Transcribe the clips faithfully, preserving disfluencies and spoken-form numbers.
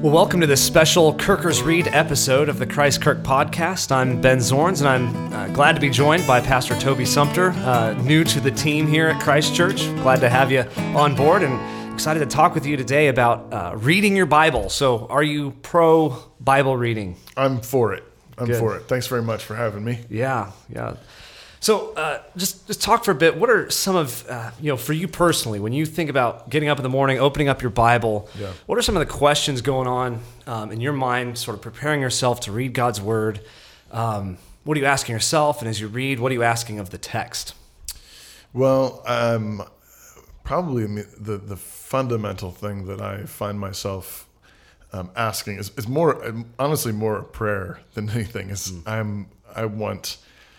Well, welcome to this special Kirkers Read episode of the Christ Kirk podcast. I'm Ben Zorns, and I'm uh, glad to be joined by Pastor Toby Sumter, uh, new to the team here at Christ Church. Glad to have you on board and excited to talk with you today about uh, reading your Bible. So are you pro Bible reading? I'm for it. I'm Good. for it. Thanks very much for having me. Yeah, yeah. So uh, just just talk for a bit. What are some of, uh, you know, for you personally, when you think about getting up in the morning, opening up your Bible, Yeah. what are some of the questions going on um, in your mind, sort of preparing yourself to read God's Word? Um, what are you asking yourself? And as you read, what are you asking of the text? Well, um, probably the, the fundamental thing that I find myself um, asking is, is more, honestly, more a prayer than anything. Is mm. I'm I want...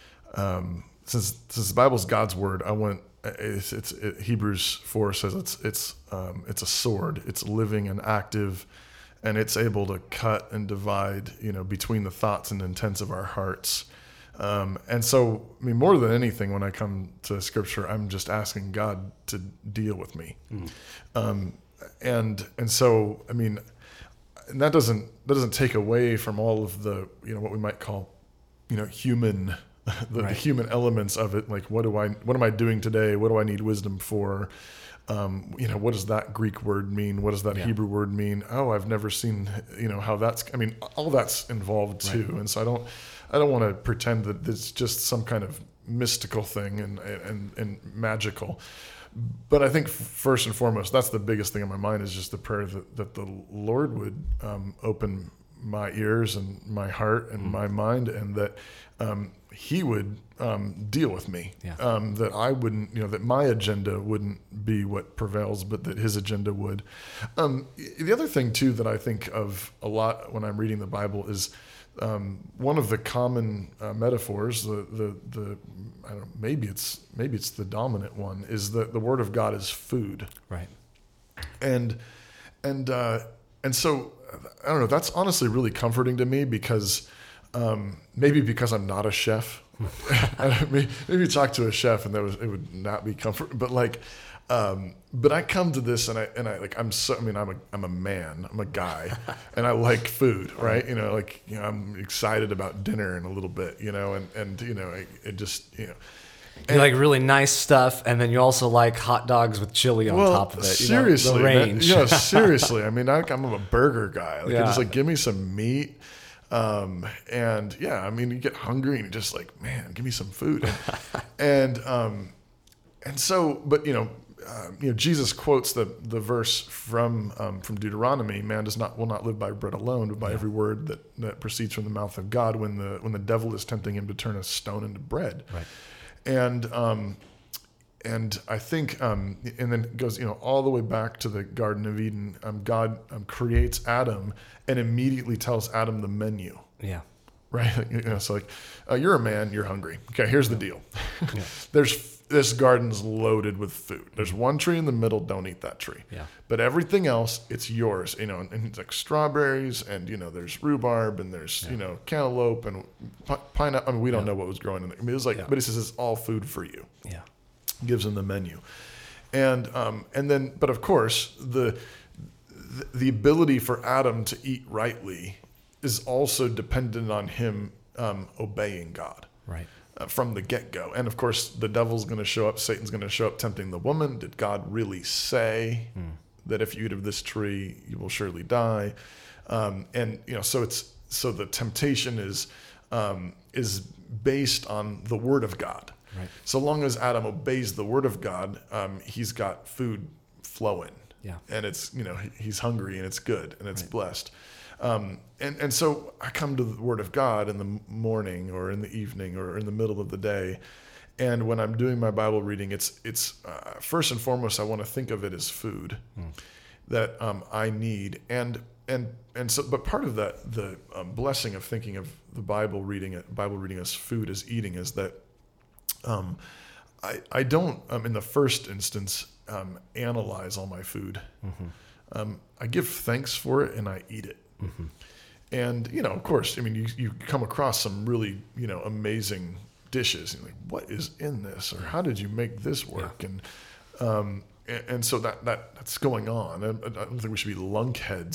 Um, Since since the Bible's God's word, I want it's, it's it, Hebrews four says it's it's um, it's a sword. It's living and active, and it's able to cut and divide, you know, between the thoughts and intents of our hearts. Um, and so, I mean, more than anything, when I come to Scripture, I'm just asking God to deal with me. Mm. Um, and and so, I mean, and that doesn't that doesn't take away from all of the, you know, what we might call, you know, human. The, right. the human elements of it, like what do I, what am I doing today? What do I need wisdom for? Um, you know, what does that Greek word mean? What does that yeah. Hebrew word mean? Oh, I've never seen, you know, how that's, I mean, all that's involved too. Right. And so I don't, I don't want to pretend that it's just some kind of mystical thing and, and, and magical. But I think first and foremost, that's the biggest thing in my mind is just the prayer that, that the Lord would um, open my ears and my heart and mm. my mind, and that um, he would um, deal with me, yeah. um, that I wouldn't, you know, that my agenda wouldn't be what prevails, but that his agenda would. Um, the other thing too that I think of a lot when I'm reading the Bible is um, one of the common uh, metaphors, the, the, the, I don't know, maybe it's, maybe it's the dominant one, is that the Word of God is food. Right. And, and, uh, and so, I don't know, that's honestly really comforting to me because um, maybe because I'm not a chef. maybe, maybe talk to a chef and that was, it would not be comfort, but like, um, but I come to this and I, and I like, I'm so, I mean, I'm a, I'm a man, I'm a guy and I like food, right? You know, like, you know, I'm excited about dinner in a little bit, you know, and, and, you know, it, it just, you know, you like really nice stuff, and then you also like hot dogs with chili on well, top of it. You seriously, know, the range. Man, you know, seriously. I mean, I, I'm a burger guy. Like, yeah. just like give me some meat, um, and yeah, I mean, you get hungry and you're just like, man, give me some food, and um, and so, but you know, uh, you know, Jesus quotes the the verse from um, from Deuteronomy: "Man does not will not live by bread alone, but by yeah. every word that that proceeds from the mouth of God." When the when the devil is tempting him to turn a stone into bread, right. And um, and I think, um, and then it goes, you know, all the way back to the Garden of Eden. Um, God um, creates Adam and immediately tells Adam the menu. Yeah. Right. You know, so like, uh, you're a man, you're hungry. Okay, here's the deal. Yeah. There's this garden's loaded with food. There's one tree in the middle. Don't eat that tree. Yeah. But everything else, it's yours. You know, and, and it's like strawberries, and you know, there's rhubarb, and there's yeah. you know, cantaloupe, and pi- pineapple. I mean, we don't yeah. know what was growing in there. I mean, it was like, yeah. but he says it's all food for you. Yeah. Gives him the menu, and um, and then, but of course, the the ability for Adam to eat rightly is also dependent on him um, obeying God. Right. Uh, from the get-go. And of course, the devil's going to show up, Satan's going to show up tempting the woman. Did God really say mm. that if you eat of this tree, you will surely die? Um, and, you know, so it's, so the temptation is, um, is based on the word of God. Right. So long as Adam obeys the word of God, um, he's got food flowing. Yeah. And it's, you know, he, he's hungry and it's good and it's right. blessed. Um, and, and so I come to the Word of God in the morning or in the evening or in the middle of the day. And when I'm doing my Bible reading, it's, it's uh, first and foremost, I want to think of it as food mm. that um, I need. And, and, and so, but part of that, the um, blessing of thinking of the Bible reading, Bible reading as food, as eating, is that um, I, I don't, um, in the first instance, um, analyze all my food. Mm-hmm. Um, I give thanks for it and I eat it. Mm-hmm. And, you know, of course, I mean, you, you come across some really, you know, amazing dishes. And you're like, what is in this? Or how did you make this work? Yeah. And, um, and, and so that, that that's going on. I, I don't think we should be lunkheads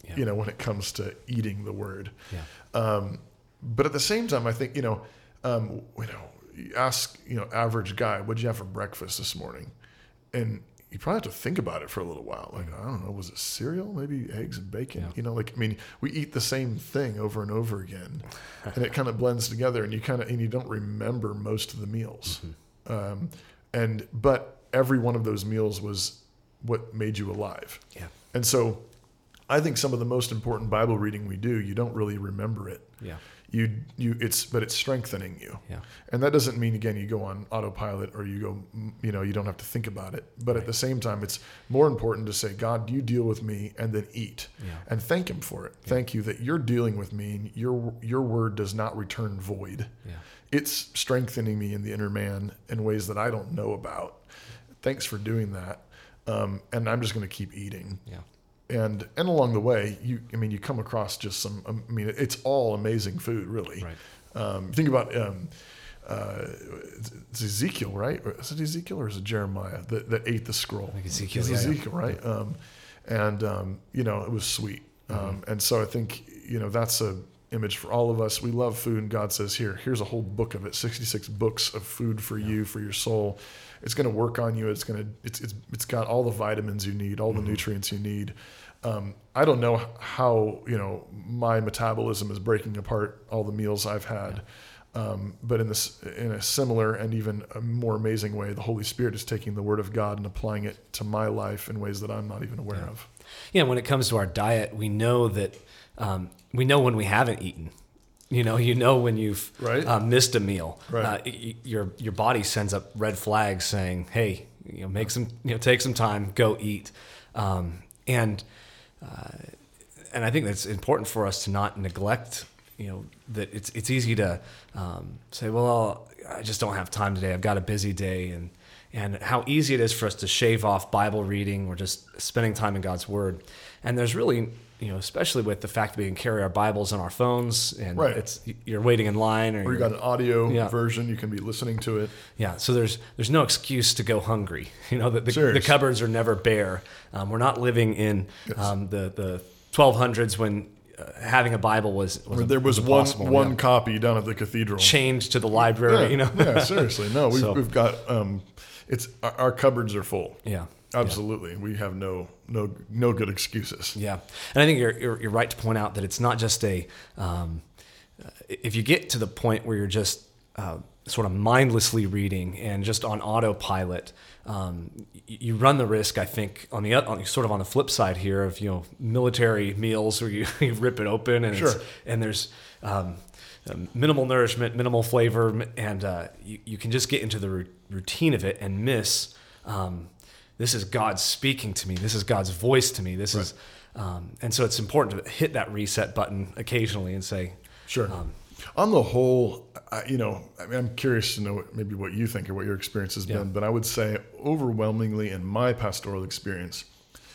Yeah. You know, when it comes to eating the word. Yeah. Um, but at the same time, I think, you know, um, you know, you ask, you know, average guy, what'd you have for breakfast this morning? And you probably have to think about it for a little while. Like, I don't know, was it cereal? Maybe eggs and bacon? Yeah. You know, like, I mean, we eat the same thing over and over again, and it kind of blends together, and you kind of, and you don't remember most of the meals. Mm-hmm. Um, and, but every one of those meals was what made you alive. Yeah. And so I think some of the most important Bible reading we do, you don't really remember it. Yeah. You, you, it's, but it's strengthening you. Yeah. And that doesn't mean, again, you go on autopilot or you go, you know, you don't have to think about it. But Right. at the same time, it's more important to say, God, you deal with me, and then eat Yeah. and thank him for it. Yeah. Thank you that you're dealing with me, and your, your word does not return void. Yeah. It's strengthening me in the inner man in ways that I don't know about. Thanks for doing that. Um, and I'm just going to keep eating. Yeah. And and along the way, you I mean, you come across just some. I mean, it's all amazing food, really. Right. Um, think about um, uh, it's Ezekiel, right? Is it Ezekiel or is it Jeremiah that, that ate the scroll? I think Ezekiel. It's yeah, Ezekiel, yeah. right? Um, and um, you know, it was sweet. Mm-hmm. Um, and so I think, you know, that's a image for all of us. We love food, and God says, here, here's a whole book of it, sixty-six books of food for yeah. you, for your soul. It's going to work on you. It's going to, it's, it's, it's got all the vitamins you need, all the mm-hmm. nutrients you need. Um, I don't know how, you know, my metabolism is breaking apart all the meals I've had. Yeah. Um, but in this, in a similar and even a more amazing way, the Holy Spirit is taking the Word of God and applying it to my life in ways that I'm not even aware yeah. of. Yeah. When it comes to our diet, we know that, um, we know when we haven't eaten. You know, you know when you've right. uh, missed a meal. Right. Uh, y- your your body sends up red flags saying, "Hey, you know, make some, you know, take some time, go eat." Um, and uh, and I think that's important for us to not neglect. You know, that it's it's easy to um, say, "Well, I just don't have time today. I've got a busy day," and and how easy it is for us to shave off Bible reading or just spending time in God's Word. And there's really, you know, especially with the fact that we can carry our Bibles on our phones, and right. it's you're waiting in line, or, or you got an audio yeah. version, you can be listening to it. Yeah, so there's there's no excuse to go hungry. You know, the the, Serious. the cupboards are never bare. Um, we're not living in yes. um, the the twelve hundreds when uh, having a Bible was, was there was, was one one yeah. copy down at the cathedral, chained to the library. Yeah, you know, yeah, seriously, no, we've So- we've got um, it's our, our cupboards are full. yeah. Absolutely, yeah. We have no no no good excuses. Yeah, and I think you're, you're you're right to point out that it's not just a. Um, if you get to the point where you're just uh, sort of mindlessly reading and just on autopilot, um, you run the risk, I think, on the on, sort of on the flip side here of you know military meals where you, you rip it open and Sure. it's, and there's. Um, minimal nourishment, minimal flavor, and uh, you, you can just get into the r- routine of it and miss. Um, This is God speaking to me. This is God's voice to me. This right. is, um, and so it's important to hit that reset button occasionally and say, Sure. Um, On the whole, I, you know, I mean, I'm curious to know what, maybe what you think or what your experience has Yeah. been, but I would say overwhelmingly in my pastoral experience,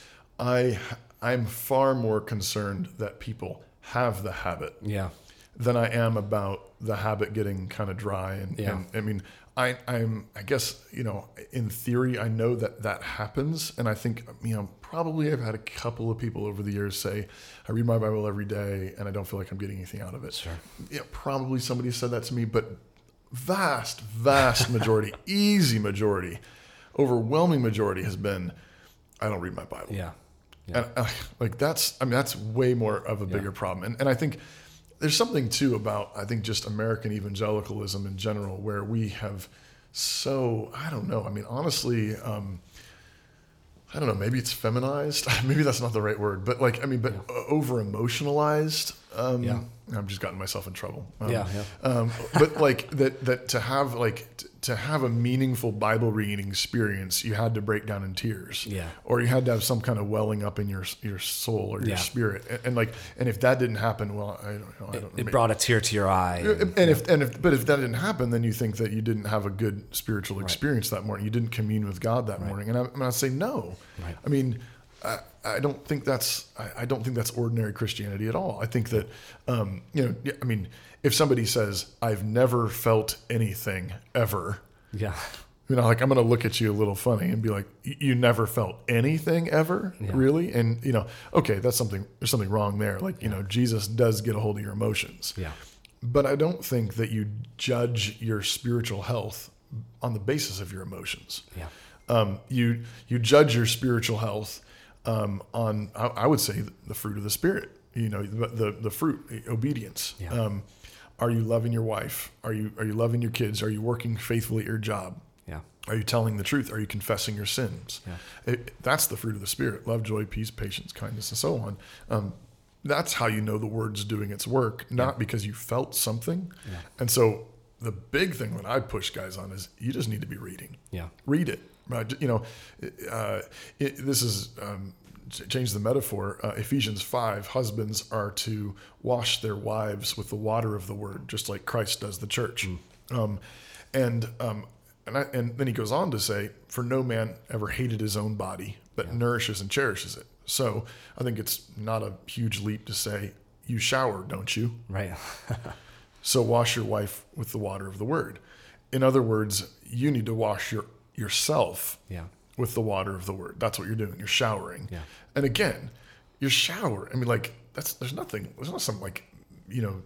I I'm far more concerned that people have the habit yeah, than I am about the habit getting kind of dry. And, Yeah. and I mean, I, I'm, I guess, you know, in theory, I know that that happens. And I think, you know, probably I've had a couple of people over the years say, I read my Bible every day and I don't feel like I'm getting anything out of it. Sure. Yeah, probably somebody said that to me, but vast, vast majority, easy majority, overwhelming majority has been, I don't read my Bible. yeah, yeah. And uh, like that's, I mean, that's way more of a bigger Yeah. problem. And, and I think there's something too about, I think just American evangelicalism in general, where we have so, I don't know. I mean, honestly, um, I don't know, maybe it's feminized. Maybe that's not the right word, but like, I mean, but yeah. over emotionalized. Um, Yeah. I'm just gotten myself in trouble. Um, Yeah, yeah. Um, but like that, that to have like, t- to have a meaningful Bible reading experience, you had to break down in tears. Yeah. Or you had to have some kind of welling up in your, your soul or your Yeah. spirit. And, and like, and if that didn't happen, well, I don't know. I don't know. It brought a tear to your eye. And, and if and if but if that didn't happen, then you think that you didn't have a good spiritual experience that morning. You didn't commune with God that Right. morning. And I, and I say no. Right. I mean, I, I don't think that's I, I don't think that's ordinary Christianity at all. I think that um, you know. I mean, if somebody says I've never felt anything ever, Yeah. You know, like I'm going to look at you a little funny and be like, you never felt anything ever, Yeah. really? And, you know, okay, that's something, there's something wrong there. Like, you Yeah. know, Jesus does get a hold of your emotions. Yeah. But I don't think that you judge your spiritual health on the basis of your emotions. Yeah. Um, you, you judge your spiritual health um, on, I, I would say, the fruit of the Spirit, you know, the, the, the fruit, obedience. Yeah. Um, are you loving your wife? Are you, are you loving your kids? Are you working faithfully at your job? Yeah. Are you telling the truth? Are you confessing your sins? Yeah. It, that's the fruit of the Spirit: love, joy, peace, patience, kindness, and so on. Um, that's how you know the word's doing its work, not Yeah. because you felt something. Yeah. And so the big thing that I push guys on is you just need to be reading. Yeah. Read it. Right? You know, uh, it, this is um, change the metaphor. Uh, Ephesians five: husbands are to wash their wives with the water of the word, just like Christ does the church. Mm. Um, and um, And, I, and then he goes on to say, for no man ever hated his own body, but yeah. nourishes and cherishes it. So I think it's not a huge leap to say, you shower, don't you? Right. So wash your wife with the water of the word. In other words, you need to wash your yourself yeah. with the water of the word. That's what you're doing. You're showering. Yeah. And again, your shower, I mean, like, that's there's nothing, there's not some, like, you know,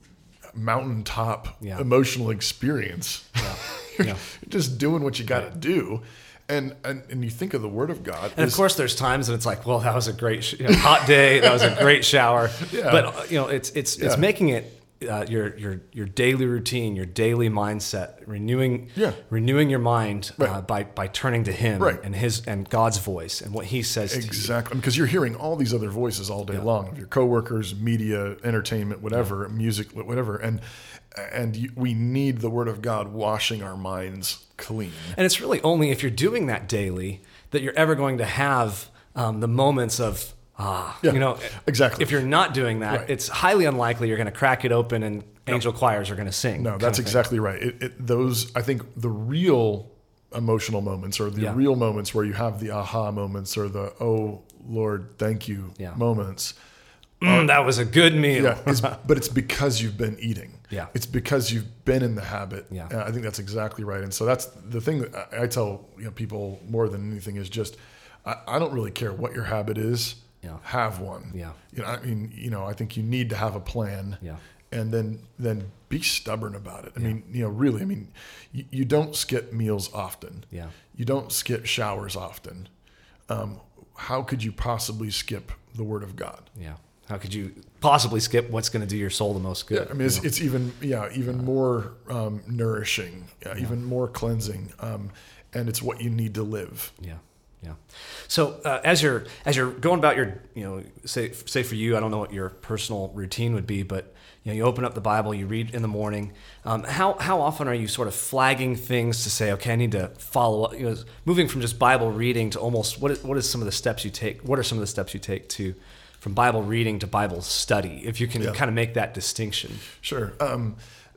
mountaintop yeah. emotional experience. Yeah. You're yeah. just doing what you got to do. And, and and you think of the Word of God. And is, of course, there's times when it's like, well, that was a great sh- you know, hot day. That was a great shower. Yeah. But uh, you know, it's it's it's Yeah. making it uh, your your your daily routine, your daily mindset, renewing Yeah. renewing your mind Right. uh, by by turning to Him Right. and His and God's voice and what He says to you. Exactly. Because you're hearing all these other voices all day Yeah. long of your coworkers, media, entertainment, whatever, yeah. music, whatever. And and you, we need the Word of God washing our minds clean. And it's really only if you're doing that daily that you're ever going to have um, the moments of, ah, Yeah, you know, exactly. If you're not doing that, Right. it's highly unlikely you're going to crack it open and angel choirs are going to sing. No, kind that's of thing. exactly right. It, it, those, I think, the real emotional moments, or the Yeah. real moments where you have the aha moments, or the oh Lord, thank you Yeah. moments. Mm, that was a good meal. Yeah, it's, but it's because you've been eating. Yeah. It's because you've been in the habit. Yeah. Uh, I think that's exactly right. And so that's the thing that I, I tell you know, people more than anything is just, I, I don't really care what your habit is. Yeah. Have one. Yeah. You know, I mean, you know, I think you need to have a plan. Yeah. And then then be stubborn about it. I Yeah. mean, you know, really, I mean, you, you don't skip meals often. Yeah. You don't skip showers often. Um, how could you possibly skip the Word of God? Yeah. How could you possibly skip what's going to do your soul the most good? Yeah, I mean, it's, you know? it's even yeah, even more um, nourishing, yeah, yeah. even more cleansing, um, and it's what you need to live. Yeah, yeah. So uh, as you're as you're going about your, you know, say say for you, I don't know what your personal routine would be, but you know, you open up the Bible, you read in the morning. Um, how how often are you sort of flagging things to say, okay, I need to follow up? You know, moving from just Bible reading to almost what is, what is some of the steps you take? What are some of the steps you take to from Bible reading to Bible study, if you can Yeah. kind of make that distinction? Sure. Um,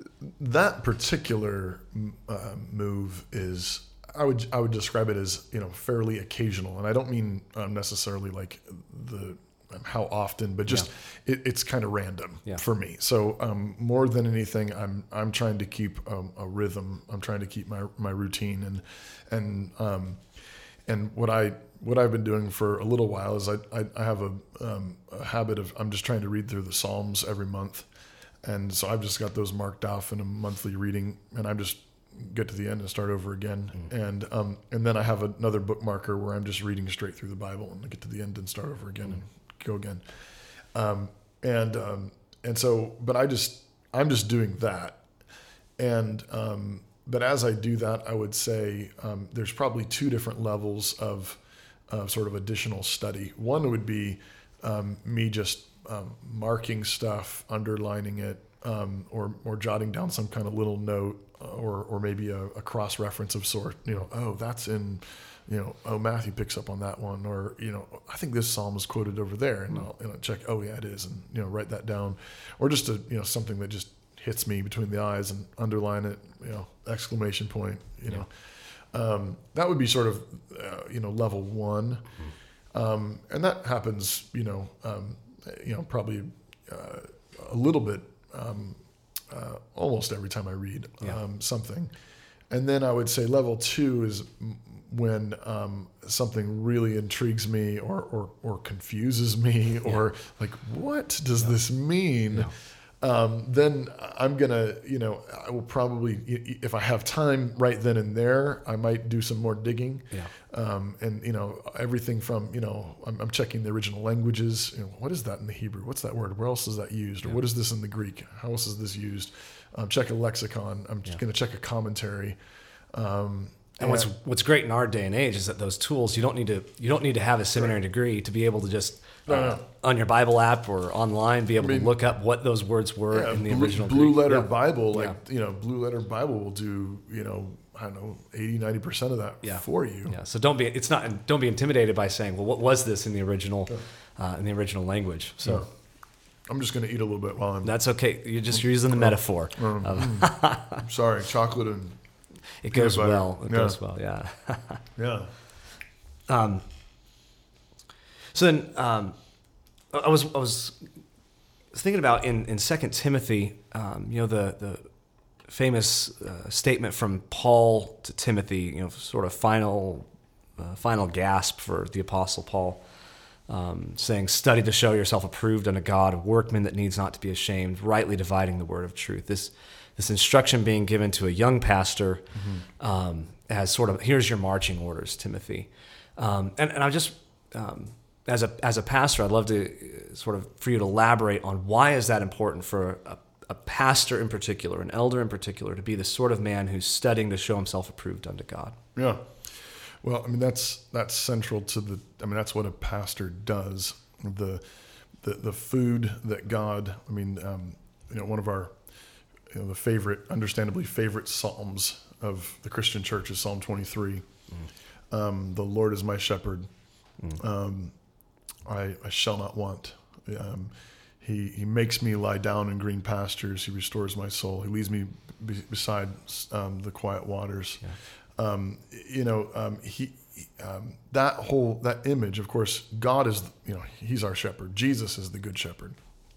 that particular uh, move is, I would I would describe it as, you know, fairly occasional, and I don't mean um, necessarily like the um, how often, but just it, it's kind of random Yeah. for me. So um, more than anything, I'm I'm trying to keep um, a rhythm. I'm trying to keep my my routine, and and um, and what I what I've been doing for a little while is I I, I have a, um, a habit of I'm just trying to read through the Psalms every month, and so I've just got those marked off in a monthly reading, and I'm just get to the end and start over again, mm. and um and then I have another bookmarker where I'm just reading straight through the Bible, and I get to the end and start over again mm. and go again, um and um and so but I just I'm just doing that, and um but as I do that, I would say um, there's probably two different levels of uh, sort of additional study. One would be um, me just um, marking stuff, underlining it, um, or or jotting down some kind of little note, or or maybe a, a cross reference of sort. You know, oh, that's in, you know, oh, Matthew picks up on that one, or you know, I think this psalm is quoted over there, and I'll, and I'll check. Oh, yeah, it is, and you know, write that down, or just a you know something that just hits me between the eyes and underline it. You know, exclamation point. You know. Um, that would be sort of, uh, you know, level one. Um, and that happens, you know, um, you know, probably uh, a little bit, um, uh, almost every time I read Yeah. um, something. And then I would say level two is when um, something really intrigues me or or, or confuses me or yeah. like, what does yeah. this mean? Yeah. Um, then I'm gonna, you know, I will probably, if I have time right then and there, I might do some more digging. Yeah. Um, and you know, everything from, you know, I'm, I'm checking the original languages. You know, what is that in the Hebrew? What's that word? Where else is that used? Or yeah. what is this in the Greek? How else is this used? Um, check a lexicon. I'm yeah. going to check a commentary. Um, and what's what's great in our day and age is that those tools, you don't need to you don't need to have a seminary right. degree to be able to just uh, no, no. on your Bible app or online be able I mean, to look up what those words were yeah, in the blue, original Blue Greek. Letter yeah. Bible, like yeah. you know, Blue Letter Bible will do, you know, I don't know, eighty, ninety percent of that yeah. for you. Yeah. So don't be it's not don't be intimidated by saying, well, what was this in the original sure. uh, in the original language? So. Yeah. I'm just going to eat a little bit while I'm. That's okay. You're just you're using the metaphor. Um, of, sorry, chocolate and. It goes butter. well. It yeah. goes well. Yeah. yeah. Um. So then, um, I was I was thinking about in in Second Timothy, um, you know, the the famous uh, statement from Paul to Timothy, you know, sort of final uh, final gasp for the Apostle Paul. Um, saying, study to show yourself approved unto God, a workman that needs not to be ashamed, rightly dividing the word of truth. This this instruction being given to a young pastor mm-hmm. um, as sort of, here's your marching orders, Timothy. Um, and, and I just, um, as a as a pastor, I'd love to uh, sort of, for you to elaborate on why is that important for a, a pastor in particular, an elder in particular, to be the sort of man who's studying to show himself approved unto God. Yeah. Well, I mean, that's that's central to the, I mean, that's what a pastor does. The the, the food that God, I mean, um, you know, one of our, you know, the favorite, understandably favorite Psalms of the Christian church is Psalm twenty-three. Mm. Um, the Lord is my shepherd. Mm. Um, I, I shall not want. Um, he, he makes me lie down in green pastures. He restores my soul. He leads me be, beside um, the quiet waters. Yeah. Um, you know, um, he, um, that whole, that image, of course, God is, you know, he's our shepherd. Jesus is the good shepherd.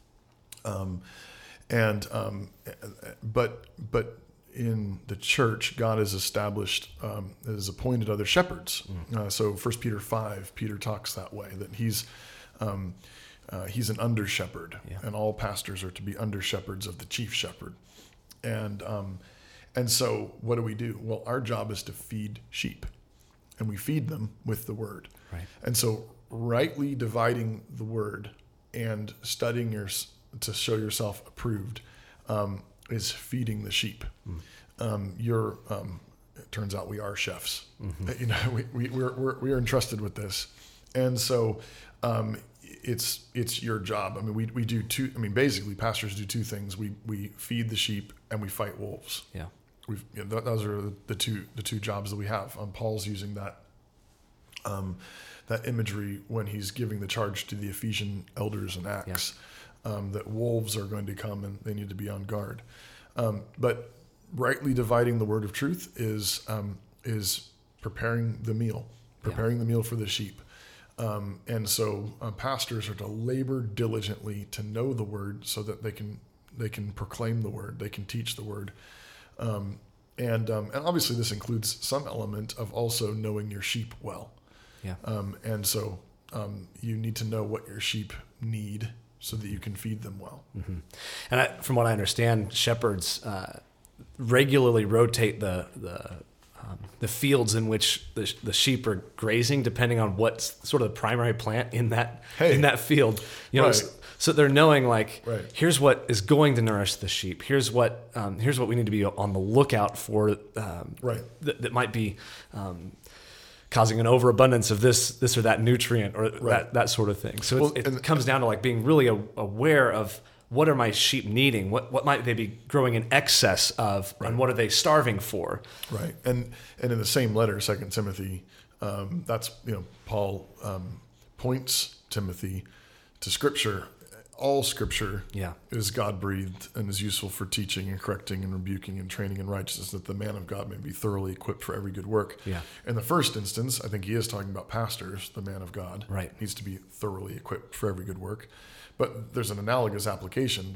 Um, and, um, but, but in the church, God has established, um, has appointed other shepherds. Mm. Uh, so First Peter five, Peter talks that way, that he's, um, uh, he's an under shepherd yeah. and all pastors are to be under shepherds of the chief shepherd. And, um, And so what do we do? Well, our job is to feed sheep, and we feed them with the word. Right. And so rightly dividing the word and studying your, to show yourself approved um, is feeding the sheep. Mm. Um, you're, um, it turns out we are chefs. Mm-hmm. You know, we, we, we're, we're, we are entrusted with this. And so um, it's it's your job. I mean, we, we do two, I mean, basically pastors do two things. We, we feed the sheep and we fight wolves. Yeah. We've, you know, those are the two the two jobs that we have. Um, Paul's using that um, that imagery when he's giving the charge to the Ephesian elders in Acts, yeah. um, that wolves are going to come and they need to be on guard. Um, but rightly dividing the word of truth is um, is preparing the meal, preparing yeah. the meal for the sheep. Um, and so uh, pastors are to labor diligently to know the word so that they can they can proclaim the word, they can teach the word. Um, and, um, and obviously this includes some element of also knowing your sheep well. Yeah. Um, and so, um, you need to know what your sheep need so that you can feed them well. Mm-hmm. And I, from what I understand, shepherds, uh, regularly rotate the, the, um, the fields in which the, the sheep are grazing, depending on what's sort of the primary plant in that, hey, in that field, you know, right. So they're knowing like, right. here's what is going to nourish the sheep. Here's what um, here's what we need to be on the lookout for um, right. th- that might be um, causing an overabundance of this this or that nutrient or right. that, that sort of thing. So well, it and, comes down to like being really a, aware of what are my sheep needing? What what might they be growing in excess of, right. and what are they starving for? Right. And and in the same letter, Second Timothy, um, that's you know Paul um, points Timothy to Scripture. All Scripture yeah. is God-breathed and is useful for teaching and correcting and rebuking and training in righteousness, that the man of God may be thoroughly equipped for every good work. Yeah. In the first instance, I think he is talking about pastors. The man of God right. needs to be thoroughly equipped for every good work. But there's an analogous application that right.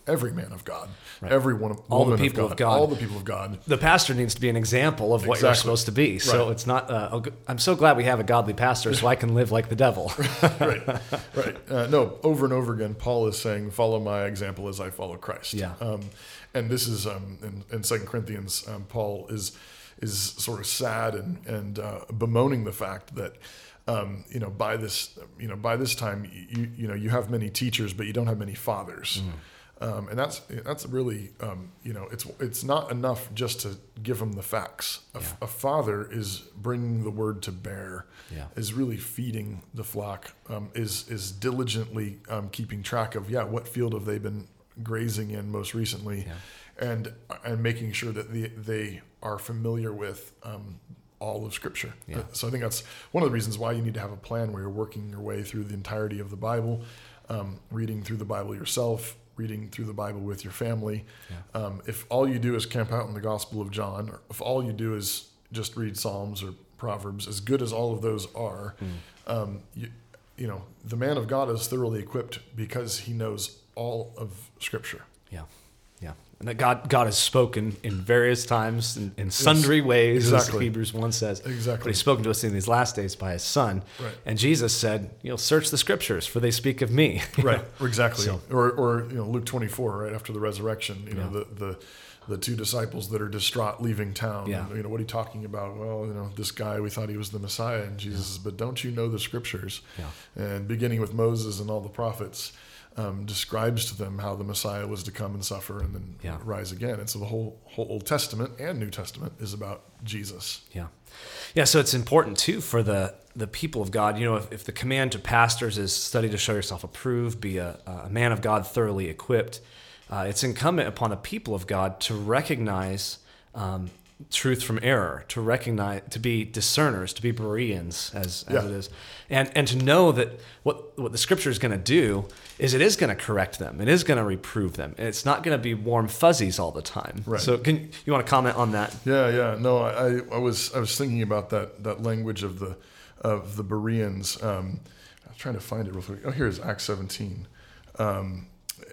every man of God, Right. every one of, all woman the people of God, of God, all the people of God. The pastor needs to be an example of what Exactly. you're supposed to be. So Right. it's not. Uh, oh, good- I'm so glad we have a godly pastor, so I can live like the devil. right, right. Uh, no, over and over again, Paul is saying, "Follow my example as I follow Christ." Yeah. Um, and this is um, in, in Second Corinthians, um, Paul is is sort of sad and and uh, bemoaning the fact that. Um, you know, by this, you know, by this time, you you know, you have many teachers, but you don't have many fathers, mm. um, and that's that's really, um, you know, it's it's not enough just to give them the facts. A, Yeah. a father is bringing the word to bear, Yeah. is really feeding the flock, um, is is diligently um, keeping track of yeah, what field have they been grazing in most recently, Yeah. and and making sure that the, they are familiar with. Um, all of Scripture. Yeah. So I think that's one of the reasons why you need to have a plan where you're working your way through the entirety of the Bible, um, reading through the Bible yourself, reading through the Bible with your family. Yeah. Um, if all you do is camp out in the Gospel of John, or if all you do is just read Psalms or Proverbs, as good as all of those are, mm. um, you, you know, the man of God is thoroughly equipped because he knows all of Scripture. Yeah. Yeah. And that God God has spoken in various times in, in sundry yes, ways, exactly. as Hebrews one says. Exactly. But he's spoken to us in these last days by his Son. Right. And Jesus said, you know, search the Scriptures, for they speak of me. Right. Exactly. So, or, or you know, Luke twenty-four, right after the resurrection, you know, yeah. the, the the two disciples that are distraught leaving town. Yeah. And, you know, what are you talking about? Well, you know, this guy, we thought he was the Messiah. And Jesus says, but don't you know the Scriptures? Yeah. And beginning with Moses and all the prophets, Um, describes to them how the Messiah was to come and suffer and then yeah. rise again. And so the whole whole Old Testament and New Testament is about Jesus. Yeah. Yeah, so it's important, too, for the, the people of God. You know, if, if the command to pastors is study to show yourself approved, be a, a man of God thoroughly equipped, uh, it's incumbent upon the people of God to recognize um, truth from error, to recognize, to be discerners, to be Bereans, as, as Yeah. it is, and and to know that what what the Scripture is going to do is it is going to correct them, it is going to reprove them, and it's not going to be warm fuzzies all the time. Right. So, can you want to comment on that? Yeah, yeah. No, I, I was I was thinking about that that language of the of the Bereans. Um, I was trying to find it real quick. Oh, here is Acts seventeen. Um,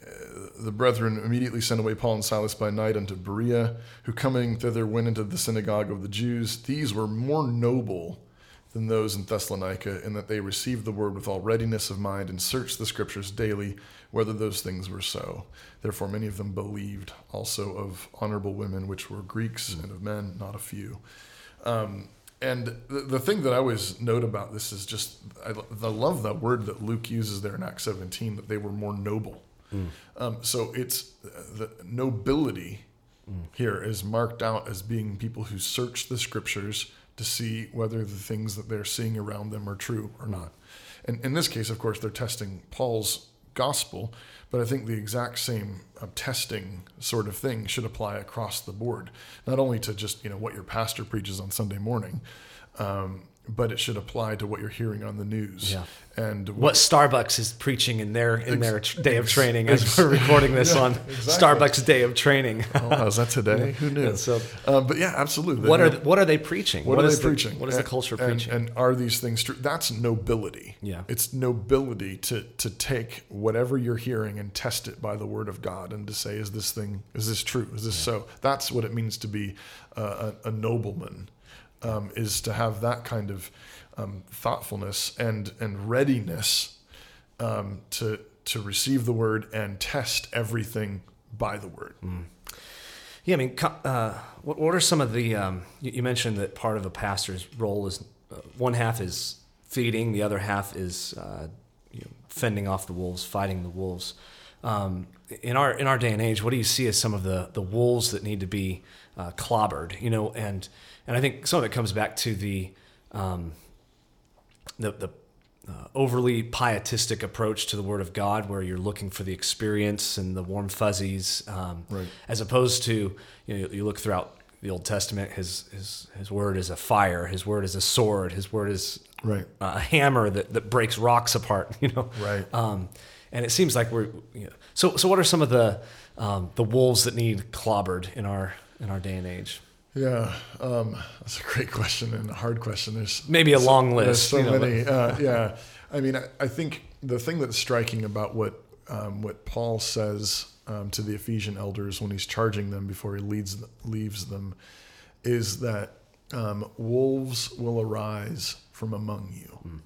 the brethren immediately sent away Paul and Silas by night unto Berea, who coming thither went into the synagogue of the Jews. These were more noble than those in Thessalonica, in that they received the word with all readiness of mind and searched the Scriptures daily, whether those things were so. Therefore many of them believed, also of honorable women, which were Greeks, and of men, not a few. Um, and the, the thing that I always note about this is just, I, I love that word that Luke uses there in Acts seventeen, that they were more noble. Mm. Um, so it's the nobility mm. here is marked out as being people who search the Scriptures to see whether the things that they're seeing around them are true or not. And in this case, of course, they're testing Paul's gospel, but I think the exact same uh, testing sort of thing should apply across the board, not only to just, you know, what your pastor preaches on Sunday morning, um, but it should apply to what you're hearing on the news. Yeah. And what, what Starbucks is preaching in their in ex- their tr- day of training, ex- as we're recording this yeah, on exactly. Starbucks day of training. Oh, is that today? Yeah. Who knew? Yeah, so, uh, but yeah, absolutely. What they, are what are they preaching? What, what are is they the, preaching? What is and, the culture and, preaching? And are these things true? That's nobility. Yeah. It's nobility to to take whatever you're hearing and test it by the Word of God and to say, is this thing, is this true? Is this yeah. so? That's what it means to be uh, a, a nobleman, um, is to have that kind of um, thoughtfulness and and readiness um, to to receive the Word and test everything by the Word. Mm. Yeah, I mean, uh, what, what are some of the, um, you, you mentioned that part of a pastor's role is, uh, one half is feeding, the other half is uh, you know, fending off the wolves, fighting the wolves. Um, in our in our day and age, what do you see as some of the, the wolves that need to be uh, clobbered? You know, and and I think some of it comes back to the um, the the Uh, overly pietistic approach to the Word of God, where you're looking for the experience and the warm fuzzies, um, right. as opposed to, you know, you look throughout the Old Testament, his his his Word is a fire, his Word is a sword, his Word is right. a hammer that, that breaks rocks apart, you know. Right. Um, and it seems like we're, you know, so so. What are some of the um, the wolves that need clobbered in our in our day and age? Yeah, um, that's a great question and a hard question. There's maybe a so, long list. There's so you know, many. Uh, yeah, I mean, I, I think the thing that's striking about what um, what Paul says um, to the Ephesian elders when he's charging them before he leads leaves them is that um, wolves will arise from among you, mm.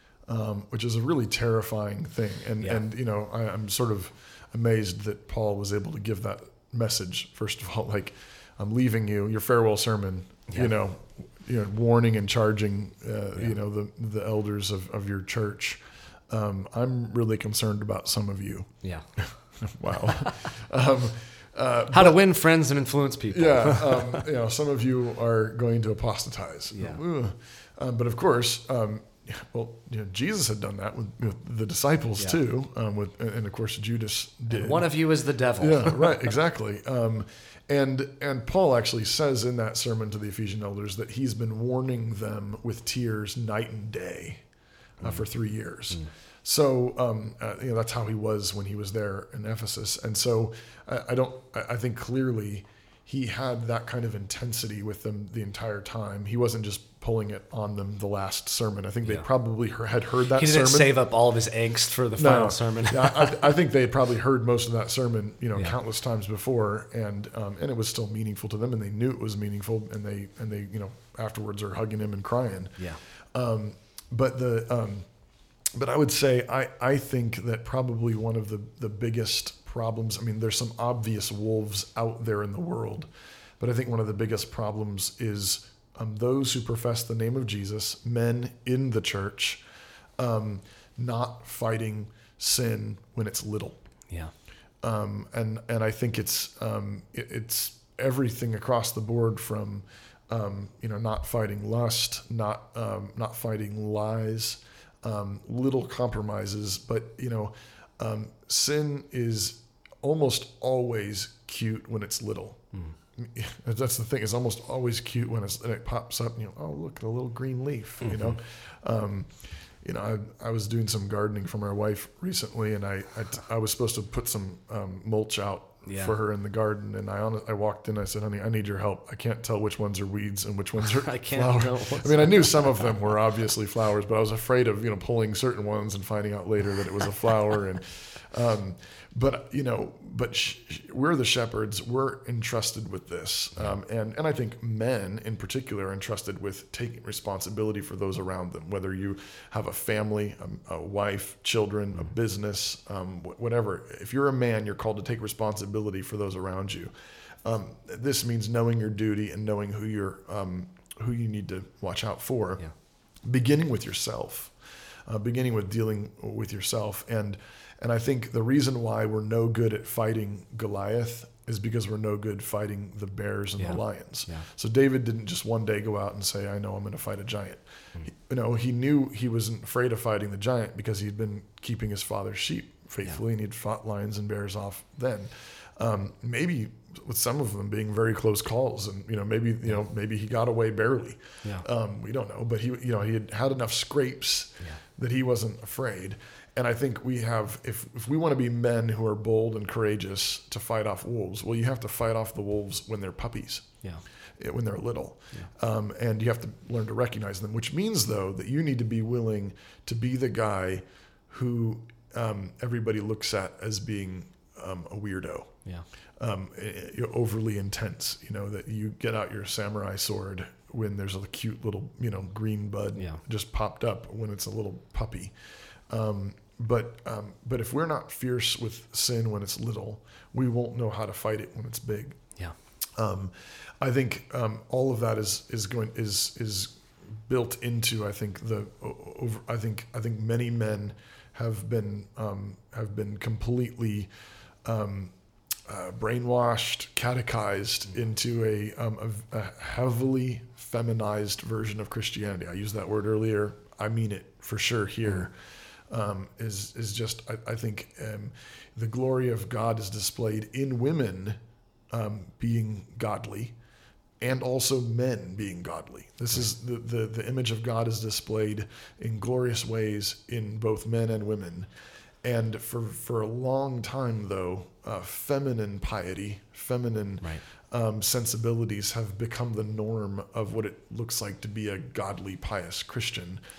um, which is a really terrifying thing. And yeah. and you know I, I'm sort of amazed that Paul was able to give that message. First of all, like, I'm leaving you, your farewell sermon, yeah. you know, you know, warning and charging, uh, yeah. you know, the the elders of, of your church. Um, I'm really concerned about some of you. Yeah. Wow. um, uh, How but, to win friends and influence people. yeah. Um, you know, some of you are going to apostatize. Yeah. Um, but of course, um, well, you know, Jesus had done that with, with the disciples yeah. too. Um, with and of course Judas did. And one of you is the devil. Yeah. Right. Exactly. Um, and and Paul actually says in that sermon to the Ephesian elders that he's been warning them with tears night and day uh, mm. for three years. Mm. So, um, uh, you know, that's how he was when he was there in Ephesus. And so I, I don't, I think clearly he had that kind of intensity with them the entire time. He wasn't just pulling it on them the last sermon. I think they yeah. probably he- had heard that sermon. He didn't sermon. save up all of his angst for the final no, sermon. yeah, I, I think they had probably heard most of that sermon, you know, yeah. countless times before. And, um, and it was still meaningful to them, and they knew it was meaningful, and they, and they, you know, afterwards are hugging him and crying. Yeah. Um, but the, um, But I would say I, I think that probably one of the, the biggest problems, I mean, there's some obvious wolves out there in the world, but I think one of the biggest problems is um, those who profess the name of Jesus, men in the church, um, not fighting sin when it's little. Yeah. Um, and, and I think it's um, it, it's everything across the board from, um, you know, not fighting lust, not um, not fighting lies, Um, little compromises, but you know, um, sin is almost always cute when it's little. Mm. That's the thing; it's almost always cute when it's, and it pops up. And you know, oh look, a little green leaf. Mm-hmm. You know, um, you know, I, I was doing some gardening for my wife recently, and I I, I was supposed to put some um, mulch out. Yeah. For her in the garden, and I on, I walked in. I said, "Honey, I need your help. I can't tell which ones are weeds and which ones are I can't flowers." Know I mean, I knew some of them were obviously flowers, but I was afraid of you know pulling certain ones and finding out later that it was a flower. And um, but you know, but sh- we're the shepherds. We're entrusted with this, um, and and I think men in particular are entrusted with taking responsibility for those around them. Whether you have a family, a, a wife, children, a business, um, whatever. If you're a man, you're called to take responsibility for those around you. Um, this means knowing your duty and knowing who you're, um, who you need to watch out for. Yeah. Beginning with yourself, uh, beginning with dealing with yourself, and and I think the reason why we're no good at fighting Goliath is because we're no good fighting the bears and yeah. the lions. Yeah. So David didn't just one day go out and say, "I know I'm going to fight a giant." Mm. He, you know, he knew he wasn't afraid of fighting the giant because he'd been keeping his father's sheep faithfully, yeah. and he'd fought lions and bears off then. Um, maybe with some of them being very close calls, and you know, maybe you know, maybe he got away barely. Yeah. Um, we don't know, but he, you know, he had had enough scrapes yeah. that he wasn't afraid. And I think we have, if if we want to be men who are bold and courageous to fight off wolves, well, you have to fight off the wolves when they're puppies. Yeah. When they're little. Yeah. Um, and you have to learn to recognize them, which means though that you need to be willing to be the guy who um, everybody looks at as being um, a weirdo. Yeah. Um, you're overly intense, you know, that you get out your samurai sword when there's a cute little, you know, green bud yeah. just popped up when it's a little puppy. Um, but, um, but if we're not fierce with sin when it's little, we won't know how to fight it when it's big. Yeah. Um, I think, um, all of that is, is going, is, is built into, I think the, over, I think, I think many men have been, um, have been completely, um, uh, brainwashed, catechized mm-hmm. into a, um, a, a heavily feminized version of Christianity. I used that word earlier. I mean it for sure here. Mm-hmm. Um, is is just I, I think um, the glory of God is displayed in women um, being godly, and also men being godly. This right. is the, the the image of God is displayed in glorious ways in both men and women. And for for a long time though, uh, feminine piety, feminine right. um, sensibilities have become the norm of what it looks like to be a godly, pious Christian.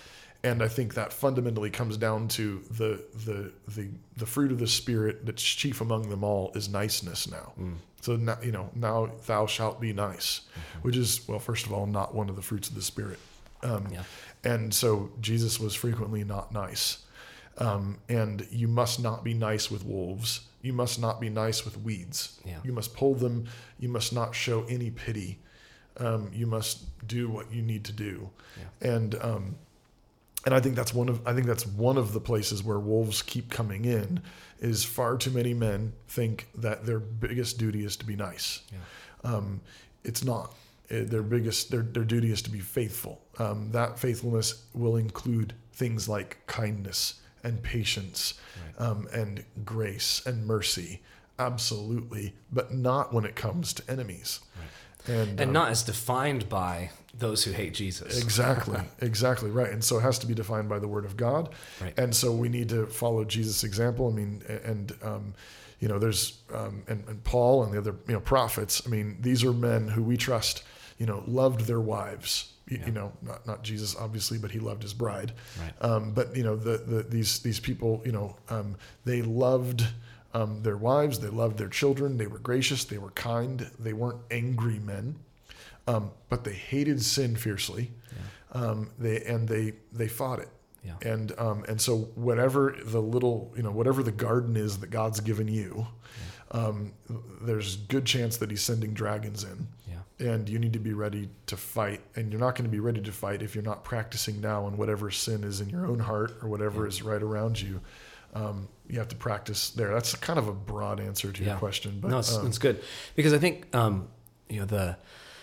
and I think that fundamentally comes down to the the the the fruit of the Spirit that's chief among them all is niceness now. Mm. So now, you know, now thou shalt be nice, mm-hmm. which is, well, first of all, not one of the fruits of the Spirit. Um, yeah. And so Jesus was frequently not nice. Um, and you must not be nice with wolves. You must not be nice with weeds. Yeah. You must pull them. You must not show any pity. Um, you must do what you need to do. Yeah. And um, and I think that's one of I think that's one of the places where wolves keep coming in. Is far too many men think that their biggest duty is to be nice. Yeah. Um, it's not. Their biggest their their duty is to be faithful. Um, that faithfulness will include things like kindness and patience, right. um, and grace and mercy, absolutely, but not when it comes to enemies. Right. And, and um, not as defined by those who hate Jesus. Exactly, exactly, right. And so it has to be defined by the Word of God. Right. And so we need to follow Jesus' example. I mean, and, um, you know, there's, um, and, and Paul and the other, you know, prophets, I mean, these are men who we trust, you know, loved their wives. You, yeah. you know, not not Jesus obviously, but he loved his bride. Right. Um, but you know, the, the these these people, you know, um, they loved um, their wives, they loved their children, they were gracious, they were kind, they weren't angry men, um, but they hated sin fiercely. Yeah. Um, they and they they fought it. Yeah. And um, and so whatever the little, you know, whatever the garden is that God's given you, yeah. um, there's good chance that he's sending dragons in. And you need to be ready to fight. And you're not going to be ready to fight if you're not practicing now on whatever sin is in your own heart or whatever yeah. is right around you. Um, you have to practice there. That's kind of a broad answer to yeah. your question. But no, it's, um, it's good. Because I think, um, you know, the,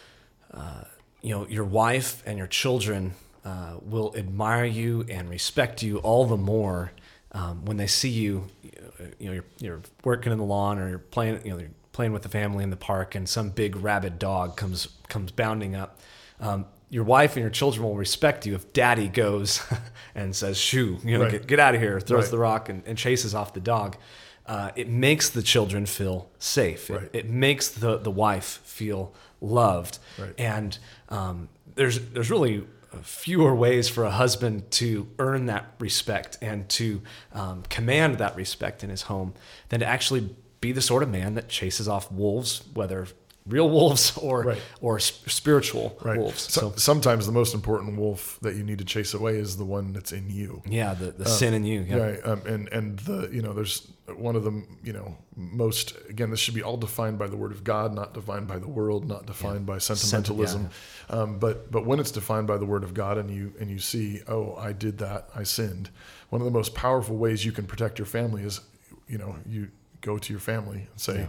uh, you know, your wife and your children uh, will admire you and respect you all the more um, when they see you, you know, you're, you're working in the lawn or you're playing, you know, you're playing with the family in the park, and some big rabid dog comes comes bounding up. Um, your wife and your children will respect you if Daddy goes and says, "Shoo, you know, right. get, get out of here!" Throws right. the rock and, and chases off the dog. Uh, it makes the children feel safe. Right. It, it makes the the wife feel loved. Right. And um, there's there's really fewer ways for a husband to earn that respect and to um, command that respect in his home than to actually be the sort of man that chases off wolves, whether real wolves or right. or spiritual right. wolves. So, so sometimes the most important wolf that you need to chase away is the one that's in you. Yeah, the, the um, sin in you. Yeah. Right. Um, and and the you know there's one of them. You know, most again, this should be all defined by the Word of God, not defined by the world, not defined yeah. by sentimentalism. Sent, yeah, yeah. Um, but but when it's defined by the Word of God, and you and you see, oh, I did that, I sinned. One of the most powerful ways you can protect your family is, you know, you. Go to your family and say, yeah.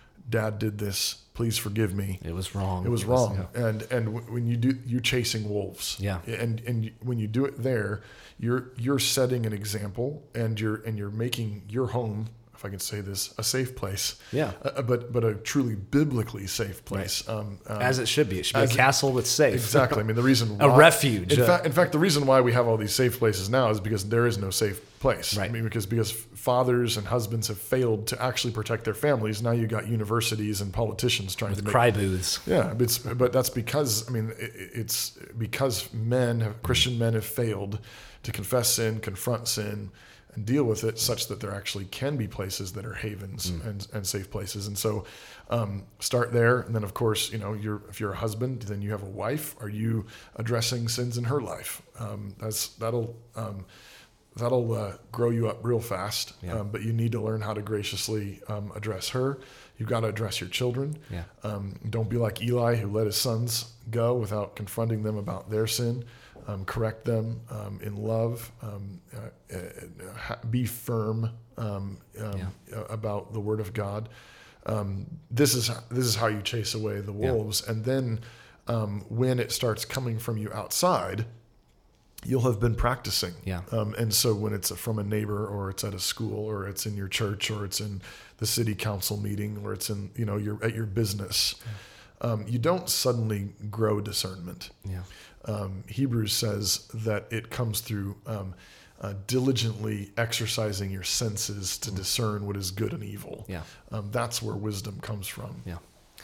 Dad did this, please forgive me. It was wrong. It was it wrong. Was, yeah. And and when you do, you're chasing wolves. Yeah. And and when you do it there, you're you're setting an example, and you're and you're making your home, if I can say this, a safe place. Yeah. Uh, but but a truly biblically safe place. Right. Um, um, As it should be. It should be a castle that's safe. Exactly. I mean, the reason why, a refuge. In uh, fact, in fact, the reason why we have all these safe places now is because there is no safe place. Right. I mean, because because fathers and husbands have failed to actually protect their families. Now you got universities and politicians trying With to make cry booths. Yeah, it's, but that's because I mean it, it's because men have Christian men have failed to confess sin, confront sin, and deal with it, such that there actually can be places that are havens mm. and, and safe places. And so um, start there. And then, of course, you know, you're, if you're a husband, then you have a wife. Are you addressing sins in her life? Um, that's that'll um, that'll uh, grow you up real fast. Yeah. Um, but you need to learn how to graciously um, address her. You've got to address your children. Yeah. Um, don't be like Eli, who let his sons go without confronting them about their sin. Um, correct them um, in love. Um, uh, uh, be firm um, um, yeah. about the Word of God. Um, this is this is how you chase away the wolves. Yeah. And then um, when it starts coming from you outside, you'll have been practicing. Yeah. Um, and so when it's from a neighbor, or it's at a school, or it's in your church, or it's in the city council meeting, or it's in, you know, you're at your business, yeah. um, you don't suddenly grow discernment. Yeah. Um, Hebrews says that it comes through um, uh, diligently exercising your senses to mm. discern what is good and evil. Yeah. Um, that's where wisdom comes from. Yeah.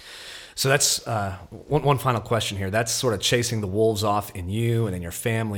So that's uh, one, one final question here. That's sort of chasing the wolves off in you and in your family. But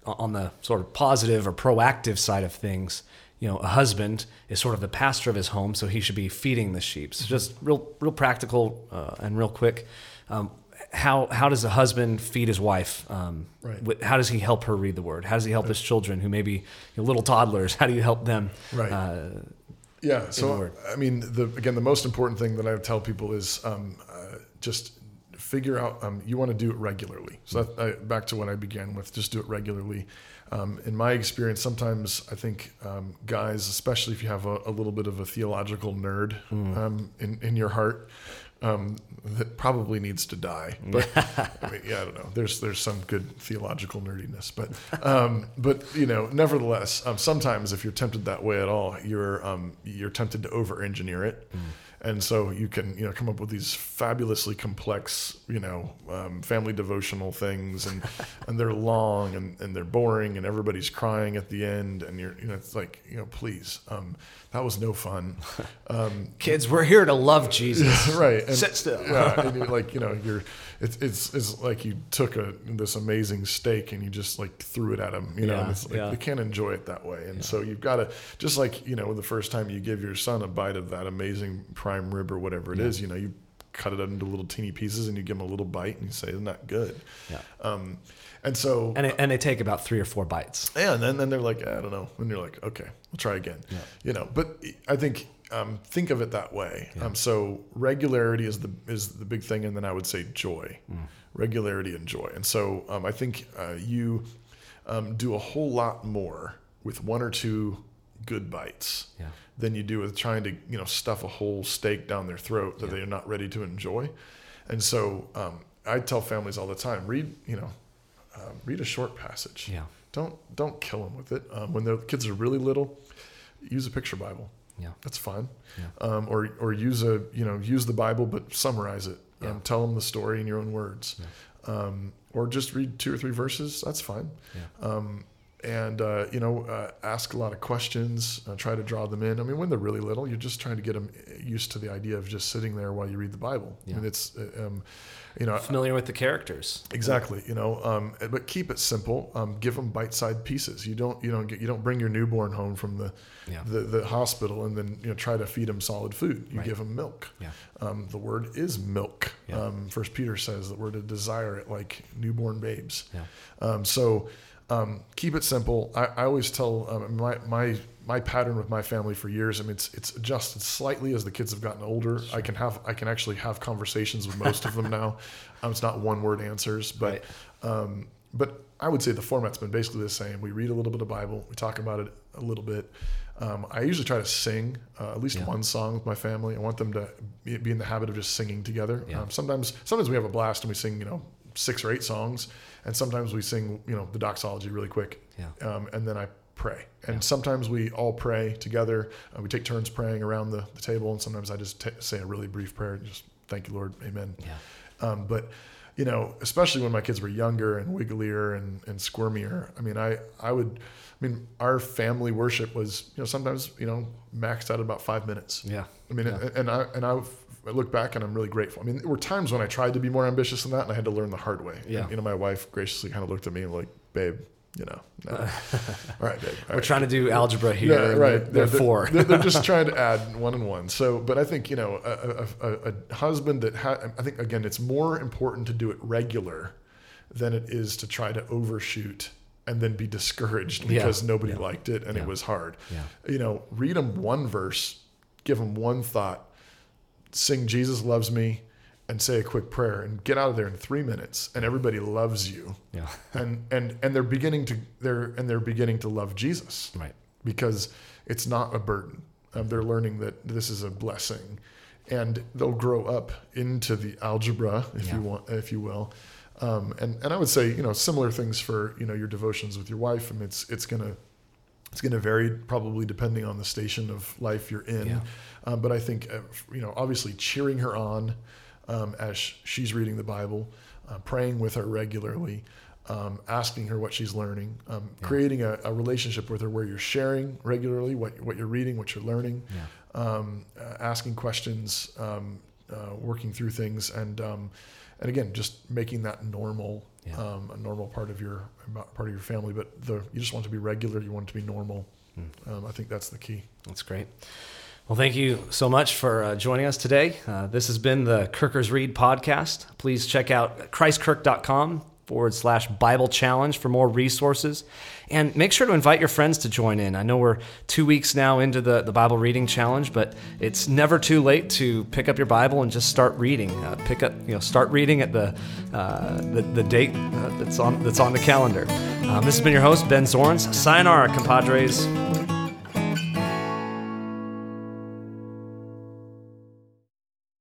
on the sort of positive or proactive side of things, you know, a husband is sort of the pastor of his home, so he should be feeding the sheep. So just real, real practical uh, and real quick. Um, how how does a husband feed his wife? Um, Right. wh- How does he help her read the word? How does he help his children who may be you know, little toddlers? How do you help them? Right. Uh, Yeah. the So, word. I mean, the, again, the most important thing that I would tell people is um, uh, just figure out, um, you want to do it regularly. So that, I, back to what I began with, just do it regularly. Um, in my experience, sometimes I think um, guys, especially if you have a, a little bit of a theological nerd um, in, in your heart, um, that probably needs to die. But I mean, yeah, I don't know. There's there's some good theological nerdiness, but um, but you know, nevertheless, um, sometimes if you're tempted that way at all, you're um, you're tempted to over-engineer it. And so you can, you know, come up with these fabulously complex, you know, um, family devotional things, and, and they're long and, and they're boring, and everybody's crying at the end, and you're, you know, it's like, you know, please, um, that was no fun. Um, Kids, we're here to love Jesus. right. And, Sit still. yeah, and you're like, you know, you're, it's, it's, it's like you took a, this amazing steak and you just like threw it at them, you know, Yeah, and it's like, yeah. they can't enjoy it that way. And so you've got to, just like, you know, the first time you give your son a bite of that amazing prime rib or whatever it is, you know, you cut it into little teeny pieces and you give them a little bite and you say, isn't that good? Yeah. Um, and so, And, it, and they take about three or four bites. yeah, and then, then they're like, I don't know. And you're like, okay, we'll try again. Yeah. You know, but I think, um, think of it that way. Um, so regularity is the, is the big thing. And then I would say joy, mm. regularity and joy. And so, um, I think, uh, you, um, do a whole lot more with one or two good bites Yeah. than you do with trying to, you know, stuff a whole steak down their throat that Yeah. they're not ready to enjoy. And so, um, I tell families all the time, read, you know, um, read a short passage. Yeah. Don't don't kill them with it. Um, when the kids are really little, use a picture Bible. Yeah. That's fine. Yeah. Um, or or use a you know use the Bible but summarize it. Um, Yeah. Tell them the story in your own words. Yeah. Um, or just read two or three verses. That's fine. Yeah. Um, and uh, you know uh, ask a lot of questions. Uh, try to draw them in. I mean, when they're really little, you're just trying to get them used to the idea of just sitting there while you read the Bible. Yeah. I mean, it's uh, um, you know Familiar with the characters. Exactly, you know, um, but keep it simple. Um, give them bite-sized pieces. You don't, you don't get, you don't bring your newborn home from the, Yeah. the, the hospital and then you know try to feed them solid food. You Right. give them milk. Yeah. Um, the word is milk. Yeah. Um, First Peter says that we're to desire it like newborn babes. Yeah. Um, so um, keep it simple. I, I always tell um, my my my pattern with my family for years. I mean, it's it's adjusted slightly as the kids have gotten older. Sure. I can have I can actually have conversations with most of them now. Um, it's not one word answers, but Right. um, but I would say the format's been basically the same. We read a little bit of Bible. We talk about it a little bit. Um, I usually try to sing uh, at least Yeah. one song with my family. I want them to be be in the habit of just singing together. Yeah. Um, sometimes sometimes we have a blast and we sing you know six or eight songs, and sometimes we sing you know the doxology really quick. Yeah. Um, and then I pray. And Yeah. sometimes we all pray together. Uh, we take turns praying around the, the table, and sometimes I just t- say a really brief prayer. Just thank you, Lord, amen. Yeah. Um, but you know, especially when my kids were younger and wigglier and, and squirmier. I mean, I, I would, I mean, our family worship was, you know, sometimes, you know, maxed out at about five minutes. Yeah. I mean, Yeah. and, and I, and I look back and I'm really grateful. I mean, there were times when I tried to be more ambitious than that and I had to learn the hard way. Yeah. And, you know, my wife graciously kind of looked at me and like, babe, you know, no. All right, babe. All We're right. trying to do algebra here. Yeah, and right. They're, they're they're, four. they're, they're just trying to add one and one. So, but I think, you know, a, a, a husband that ha- I think, again, it's more important to do it regular than it is to try to overshoot and then be discouraged because Yeah. nobody Yeah. liked it and Yeah. it was hard. Yeah. You know, read them one verse, give them one thought, sing Jesus Loves Me, and say a quick prayer and get out of there in three minutes and everybody loves you. Yeah. and, and, and they're beginning to, they're, and they're beginning to love Jesus Right. because it's not a burden. Um, they're learning that this is a blessing, and they'll grow up into the algebra, if Yeah. you want, if you will. Um, and, and I would say, you know, similar things for, you know, your devotions with your wife. I mean, it's, it's going to, it's going to vary probably depending on the station of life you're in. Yeah. Um, but I think, uh, you know, obviously cheering her on um, as she's reading the Bible, uh, praying with her regularly, um, asking her what she's learning, um, Yeah. creating a, a relationship with her where you're sharing regularly what, what you're reading, what you're learning, Yeah. um, uh, asking questions, um, uh, working through things, and um, and again, just making that normal, Yeah. um, a normal part of your part of your family. But the you just want it to be regular. You want it to be normal. Mm. Um, I think that's the key. That's great. Well, thank you so much for uh, joining us today. Uh, this has been the Kirkers Read podcast. Please check out christkirk.com forward slash Bible Challenge for more resources. And make sure to invite your friends to join in. I know we're two weeks now into the, the Bible Reading Challenge, but it's never too late to pick up your Bible and just start reading. Uh, pick up, you know, start reading at the uh, the, the date uh, that's on that's on the calendar. Um, this has been your host, Ben Zorns. Sayonara, compadres.